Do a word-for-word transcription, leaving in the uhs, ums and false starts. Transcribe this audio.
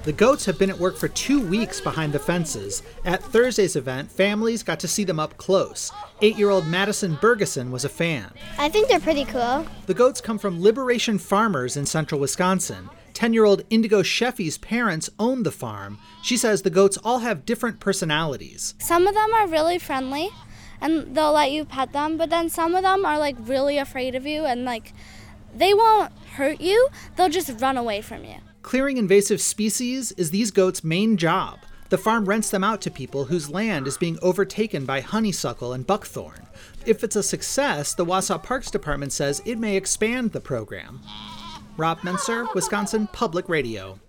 The goats have been at work for two weeks behind the fences. At Thursday's event, families got to see them up close. Eight-year-old Madison Bergeson was a fan. I think they're pretty cool. The goats come from Liberation Farmers in central Wisconsin. Ten-year-old Indigo Sheffy's parents own the farm. She says the goats all have different personalities. Some of them are really friendly, and they'll let you pet them, but then some of them are, like, really afraid of you, and, like, they won't hurt you. They'll just run away from you. Clearing invasive species is these goats' main job. The farm rents them out to people whose land is being overtaken by honeysuckle and buckthorn. If it's a success, the Wausau Parks Department says it may expand the program. Rob Menser, Wisconsin Public Radio.